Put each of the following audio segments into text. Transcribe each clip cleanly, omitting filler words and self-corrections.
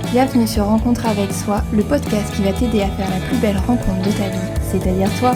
Bienvenue sur Rencontre avec soi, le podcast qui va t'aider à faire la plus belle rencontre de ta vie, c'est-à-dire toi.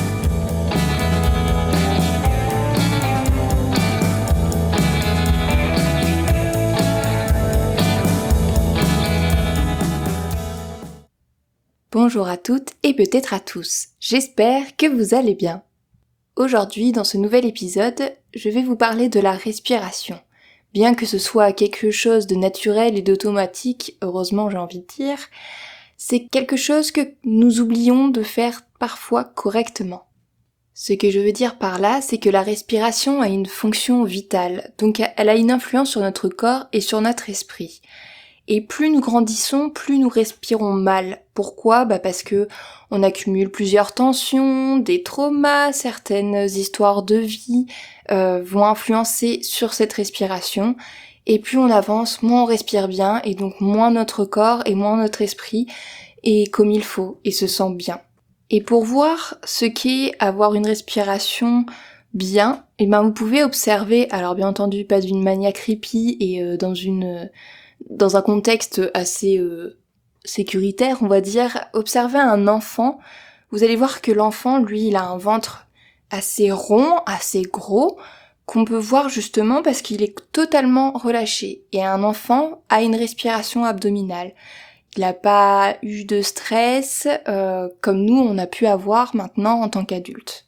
Bonjour à toutes et peut-être à tous, j'espère que vous allez bien. Aujourd'hui, dans ce nouvel épisode, je vais vous parler de la respiration. Bien que ce soit quelque chose de naturel et d'automatique, heureusement j'ai envie de dire, c'est quelque chose que nous oublions de faire parfois correctement. Ce que je veux dire par là, c'est que la respiration a une fonction vitale, donc elle a une influence sur notre corps et sur notre esprit. Et plus nous grandissons, plus nous respirons mal. Pourquoi ? Parce que on accumule plusieurs tensions, des traumas, certaines histoires de vie vont influencer sur cette respiration. Et plus on avance, moins on respire bien, et donc moins notre corps et moins notre esprit est comme il faut et se sent bien. Et pour voir ce qu'est avoir une respiration bien, vous pouvez observer, alors bien entendu pas d'une manière creepy et dans un contexte assez sécuritaire, on va dire, observez un enfant, vous allez voir que l'enfant, lui, il a un ventre assez rond, assez gros, qu'on peut voir justement parce qu'il est totalement relâché. Et un enfant a une respiration abdominale. Il n'a pas eu de stress comme nous, on a pu avoir maintenant en tant qu'adulte.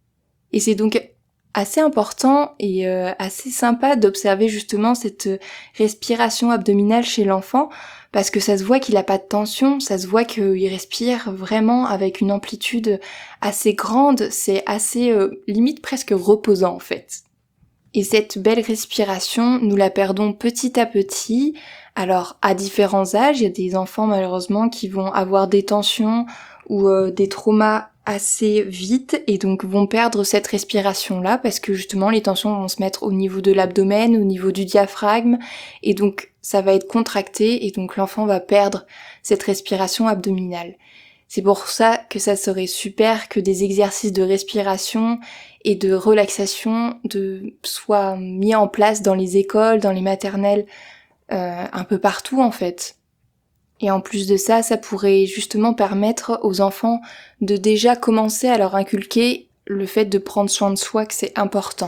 Et c'est donc assez important et assez sympa d'observer justement cette respiration abdominale chez l'enfant parce que ça se voit qu'il a pas de tension, ça se voit qu'il respire vraiment avec une amplitude assez grande, c'est assez limite presque reposant en fait. Et cette belle respiration, nous la perdons petit à petit. Alors à différents âges, il y a des enfants malheureusement qui vont avoir des tensions ou des traumas assez vite et donc vont perdre cette respiration-là parce que justement les tensions vont se mettre au niveau de l'abdomen, au niveau du diaphragme et donc ça va être contracté et donc l'enfant va perdre cette respiration abdominale. C'est pour ça que ça serait super que des exercices de respiration et de relaxation soient mis en place dans les écoles, dans les maternelles, un peu partout en fait. Et en plus de ça, ça pourrait justement permettre aux enfants de déjà commencer à leur inculquer le fait de prendre soin de soi, que c'est important.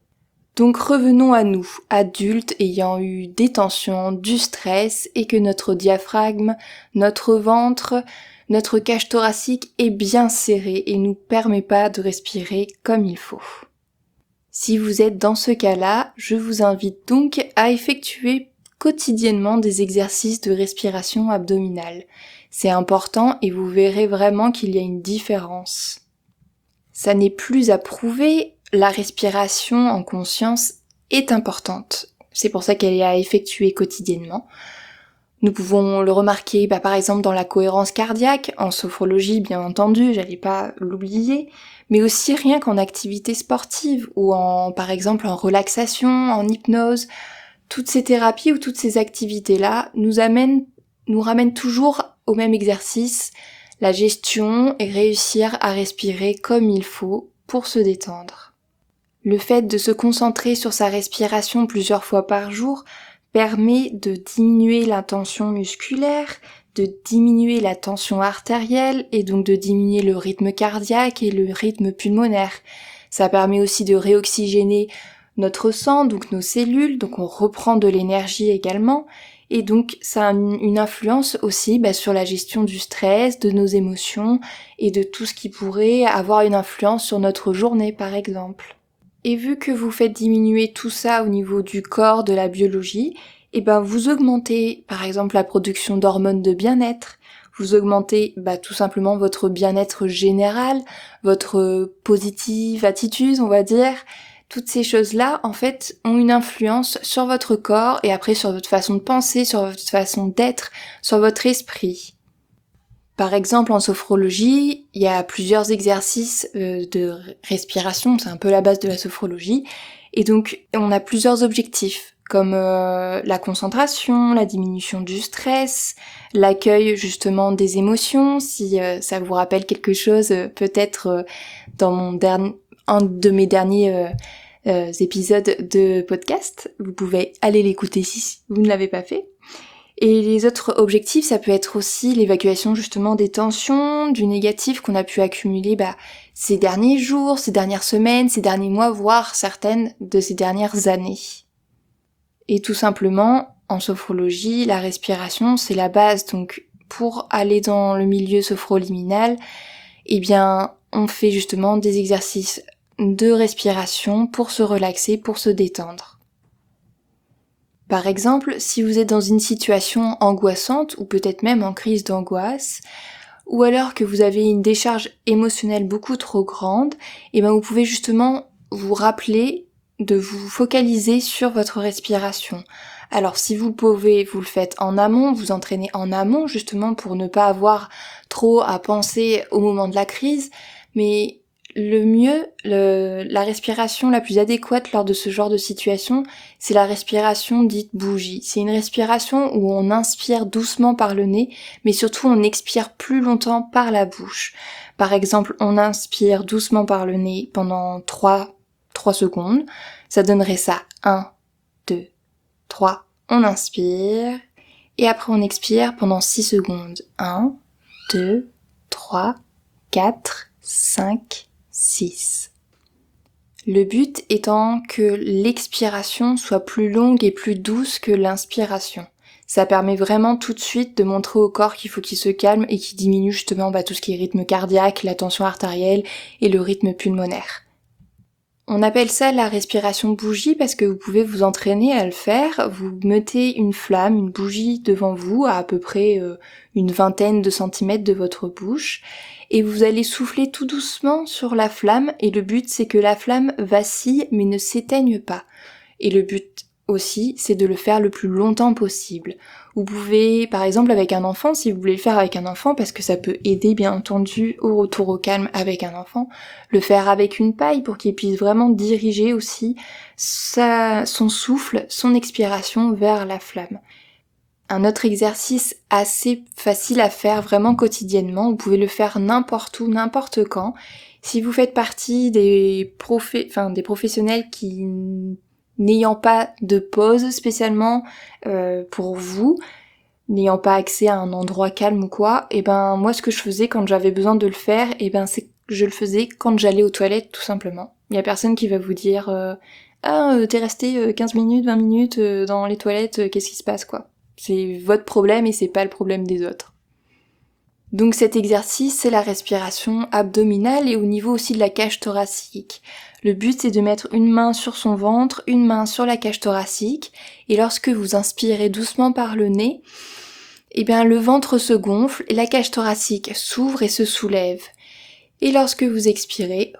Donc revenons à nous, adultes ayant eu des tensions, du stress et que notre diaphragme, notre ventre, notre cage thoracique est bien serré et nous permet pas de respirer comme il faut. Si vous êtes dans ce cas-là, je vous invite donc à effectuer quotidiennement des exercices de respiration abdominale. C'est important et vous verrez vraiment qu'il y a une différence. Ça n'est plus à prouver, la respiration en conscience est importante. C'est pour ça qu'elle est à effectuer quotidiennement. Nous pouvons le remarquer par exemple dans la cohérence cardiaque, en sophrologie bien entendu, j'allais pas l'oublier, mais aussi rien qu'en activité sportive ou par exemple en relaxation, en hypnose. Toutes ces thérapies ou toutes ces activités-là nous ramènent toujours au même exercice, la gestion et réussir à respirer comme il faut pour se détendre. Le fait de se concentrer sur sa respiration plusieurs fois par jour permet de diminuer la tension musculaire, de diminuer la tension artérielle et donc de diminuer le rythme cardiaque et le rythme pulmonaire. Ça permet aussi de réoxygéner notre sang, donc nos cellules, donc on reprend de l'énergie également, et donc ça a une influence aussi sur la gestion du stress, de nos émotions, et de tout ce qui pourrait avoir une influence sur notre journée par exemple. Et vu que vous faites diminuer tout ça au niveau du corps, de la biologie, vous augmentez par exemple la production d'hormones de bien-être, vous augmentez tout simplement votre bien-être général, votre positive attitude on va dire. Toutes ces choses-là, en fait, ont une influence sur votre corps et après sur votre façon de penser, sur votre façon d'être, sur votre esprit. Par exemple, en sophrologie, il y a plusieurs exercices de respiration, c'est un peu la base de la sophrologie, et donc on a plusieurs objectifs, comme la concentration, la diminution du stress, l'accueil justement des émotions, si ça vous rappelle quelque chose, peut-être dans un de mes derniers épisodes de podcast, vous pouvez aller l'écouter si vous ne l'avez pas fait. Et les autres objectifs, ça peut être aussi l'évacuation justement des tensions, du négatif qu'on a pu accumuler ces derniers jours, ces dernières semaines, ces derniers mois, voire certaines de ces dernières années. Et tout simplement, en sophrologie, la respiration, c'est la base. Donc pour aller dans le milieu sophroliminal, on fait justement des exercices de respiration pour se relaxer, pour se détendre. Par exemple, si vous êtes dans une situation angoissante ou peut-être même en crise d'angoisse, ou alors que vous avez une décharge émotionnelle beaucoup trop grande, vous pouvez justement vous rappeler de vous focaliser sur votre respiration. Alors si vous pouvez, vous le faites en amont, vous entraînez en amont justement pour ne pas avoir trop à penser au moment de la crise, mais le mieux, la respiration la plus adéquate lors de ce genre de situation, c'est la respiration dite bougie. C'est une respiration où on inspire doucement par le nez, mais surtout on expire plus longtemps par la bouche. Par exemple, on inspire doucement par le nez pendant 3 secondes. Ça donnerait ça. 1, 2, 3. On inspire. Et après on expire pendant 6 secondes. 1, 2, 3, 4, 5, 6. Le but étant que l'expiration soit plus longue et plus douce que l'inspiration. Ça permet vraiment tout de suite de montrer au corps qu'il faut qu'il se calme et qu'il diminue justement tout ce qui est rythme cardiaque, la tension artérielle et le rythme pulmonaire. On appelle ça la respiration bougie parce que vous pouvez vous entraîner à le faire. Vous mettez une flamme, une bougie devant vous à peu près une vingtaine de centimètres de votre bouche et vous allez souffler tout doucement sur la flamme et le but c'est que la flamme vacille mais ne s'éteigne pas. Et le but aussi c'est de le faire le plus longtemps possible. Vous pouvez par exemple avec un enfant, si vous voulez le faire avec un enfant parce que ça peut aider bien entendu au retour au calme avec un enfant, le faire avec une paille pour qu'il puisse vraiment diriger aussi son souffle, son expiration vers la flamme. Un autre exercice assez facile à faire vraiment quotidiennement, vous pouvez le faire n'importe où, n'importe quand. Si vous faites partie des professionnels qui n'ayant pas de pause spécialement pour vous, n'ayant pas accès à un endroit calme ou quoi, moi ce que je faisais quand j'avais besoin de le faire, c'est que je le faisais quand j'allais aux toilettes tout simplement. Il y a personne qui va vous dire t'es resté 15 minutes, 20 minutes dans les toilettes, qu'est-ce qui se passe quoi. C'est votre problème et c'est pas le problème des autres. Donc cet exercice, c'est la respiration abdominale et au niveau aussi de la cage thoracique. Le but, c'est de mettre une main sur son ventre, une main sur la cage thoracique, et lorsque vous inspirez doucement par le nez, le ventre se gonfle et la cage thoracique s'ouvre et se soulève. Et lorsque vous expirez,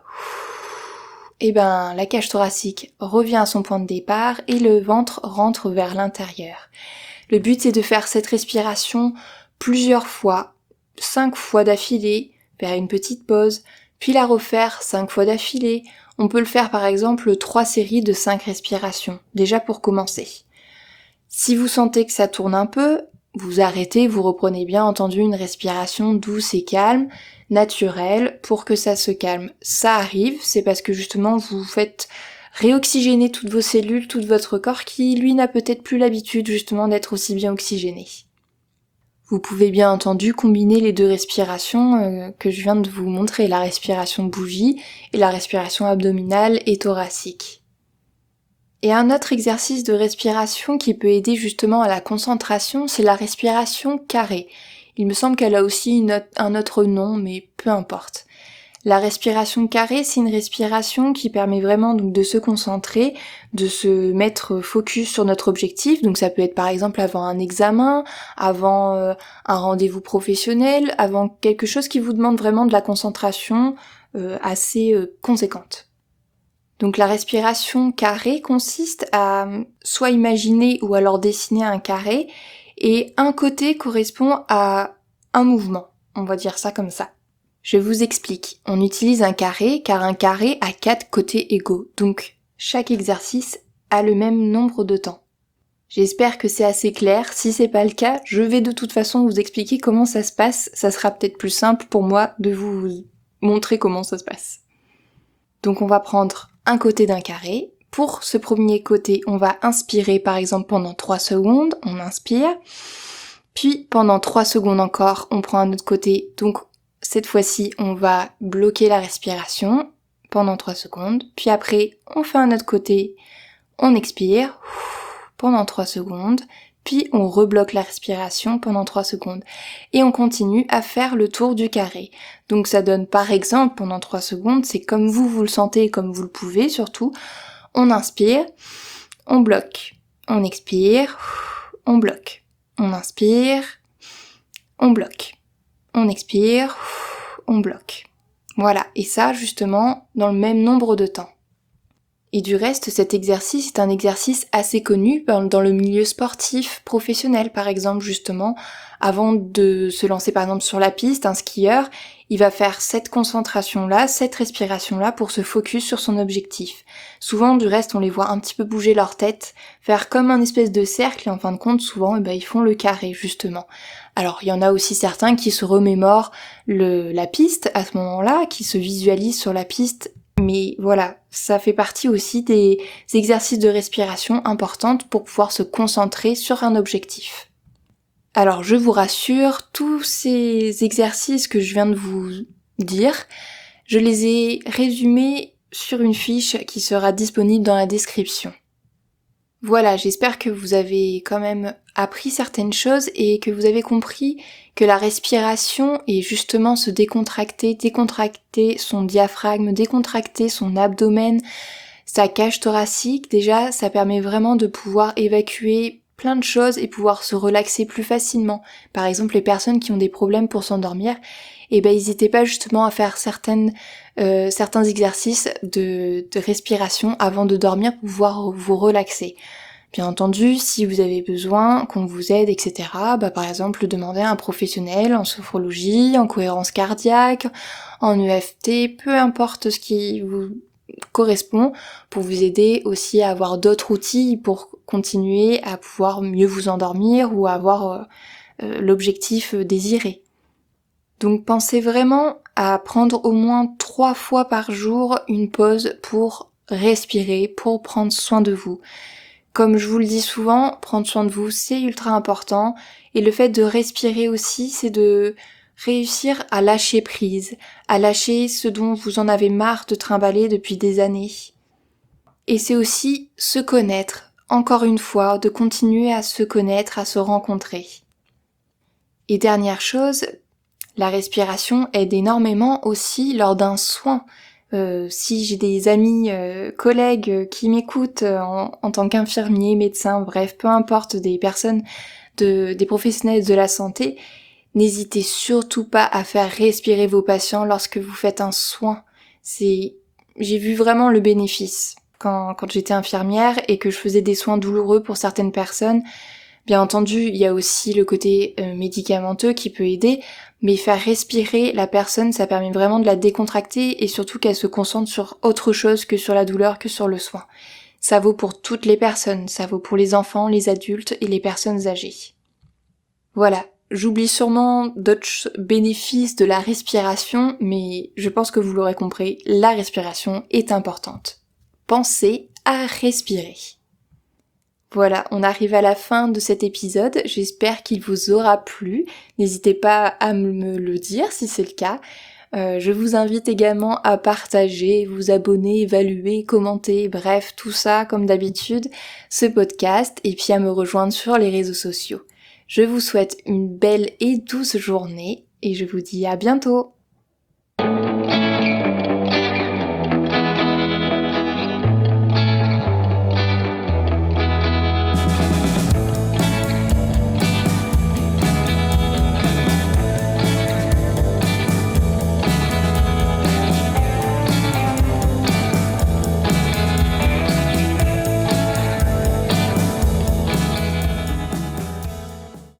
la cage thoracique revient à son point de départ et le ventre rentre vers l'intérieur. Le but, c'est de faire cette respiration plusieurs fois, 5 fois d'affilée, faire une petite pause, puis la refaire 5 fois d'affilée. On peut le faire par exemple 3 séries de 5 respirations, déjà pour commencer. Si vous sentez que ça tourne un peu, vous arrêtez, vous reprenez bien entendu une respiration douce et calme, naturelle, pour que ça se calme. Ça arrive, c'est parce que justement vous faites réoxygéner toutes vos cellules, tout votre corps qui lui n'a peut-être plus l'habitude justement d'être aussi bien oxygéné. Vous pouvez bien entendu combiner les 2 respirations que je viens de vous montrer, la respiration bougie et la respiration abdominale et thoracique. Et un autre exercice de respiration qui peut aider justement à la concentration, c'est la respiration carrée. Il me semble qu'elle a aussi un autre nom, mais peu importe. La respiration carrée, c'est une respiration qui permet vraiment donc de se concentrer, de se mettre focus sur notre objectif. Donc ça peut être par exemple avant un examen, avant un rendez-vous professionnel, avant quelque chose qui vous demande vraiment de la concentration assez conséquente. Donc la respiration carrée consiste à soit imaginer ou alors dessiner un carré et un côté correspond à un mouvement. On va dire ça comme ça. Je vous explique. On utilise un carré car un carré a 4 côtés égaux. Donc chaque exercice a le même nombre de temps. J'espère que c'est assez clair. Si c'est pas le cas, je vais de toute façon vous expliquer comment ça se passe. Ça sera peut-être plus simple pour moi de vous montrer comment ça se passe. Donc on va prendre un côté d'un carré. Pour ce premier côté, on va inspirer par exemple pendant 3 secondes. On inspire. Puis pendant 3 secondes encore, on prend un autre côté. Donc cette fois-ci, on va bloquer la respiration pendant 3 secondes. Puis après, on fait un autre côté, on expire pendant 3 secondes. Puis on rebloque la respiration pendant 3 secondes. Et on continue à faire le tour du carré. Donc ça donne par exemple pendant 3 secondes, c'est comme vous le sentez, comme vous le pouvez surtout. On inspire, on bloque. On expire, on bloque. On inspire, on bloque. On expire, on bloque. Voilà, et ça justement dans le même nombre de temps. Et du reste, cet exercice est un exercice assez connu dans le milieu sportif professionnel, par exemple, justement. Avant de se lancer, par exemple, sur la piste, un skieur, il va faire cette concentration-là, cette respiration-là pour se focus sur son objectif. Souvent, du reste, on les voit un petit peu bouger leur tête, faire comme un espèce de cercle, et en fin de compte, souvent, ils font le carré, justement. Alors, il y en a aussi certains qui se remémorent la piste à ce moment-là, qui se visualisent sur la piste. Mais voilà, ça fait partie aussi des exercices de respiration importantes pour pouvoir se concentrer sur un objectif. Alors je vous rassure, tous ces exercices que je viens de vous dire, je les ai résumés sur une fiche qui sera disponible dans la description. Voilà, j'espère que vous avez quand même appris certaines choses et que vous avez compris que la respiration est justement se décontracter son diaphragme, décontracter son abdomen, sa cage thoracique. Déjà, ça permet vraiment de pouvoir évacuer plein de choses et pouvoir se relaxer plus facilement. Par exemple, les personnes qui ont des problèmes pour s'endormir, n'hésitez pas justement à faire certains exercices de respiration avant de dormir pour pouvoir vous relaxer. Bien entendu, si vous avez besoin qu'on vous aide, etc., par exemple, demandez à un professionnel en sophrologie, en cohérence cardiaque, en EFT, peu importe ce qui vous correspond, pour vous aider aussi à avoir d'autres outils pour continuer à pouvoir mieux vous endormir ou avoir l'objectif désiré. Donc pensez vraiment à prendre au moins 3 fois par jour une pause pour respirer, pour prendre soin de vous. Comme je vous le dis souvent, prendre soin de vous, c'est ultra important. Et le fait de respirer aussi, c'est de réussir à lâcher prise, à lâcher ce dont vous en avez marre de trimballer depuis des années. Et c'est aussi se connaître, encore une fois, de continuer à se connaître, à se rencontrer. Et dernière chose, la respiration aide énormément aussi lors d'un soin. Si j'ai des amis, collègues qui m'écoutent en tant qu'infirmier, médecin, bref, peu importe, des personnes, des professionnels de la santé, n'hésitez surtout pas à faire respirer vos patients lorsque vous faites un soin. J'ai vu vraiment le bénéfice quand j'étais infirmière et que je faisais des soins douloureux pour certaines personnes. Bien entendu, il y a aussi le côté médicamenteux qui peut aider, mais faire respirer la personne, ça permet vraiment de la décontracter et surtout qu'elle se concentre sur autre chose que sur la douleur, que sur le soin. Ça vaut pour toutes les personnes, ça vaut pour les enfants, les adultes et les personnes âgées. Voilà, j'oublie sûrement d'autres bénéfices de la respiration, mais je pense que vous l'aurez compris, la respiration est importante. Pensez à respirer. Voilà, on arrive à la fin de cet épisode, j'espère qu'il vous aura plu, n'hésitez pas à me le dire si c'est le cas. Je vous invite également à partager, vous abonner, évaluer, commenter, bref, tout ça comme d'habitude, ce podcast, et puis à me rejoindre sur les réseaux sociaux. Je vous souhaite une belle et douce journée, et je vous dis à bientôt!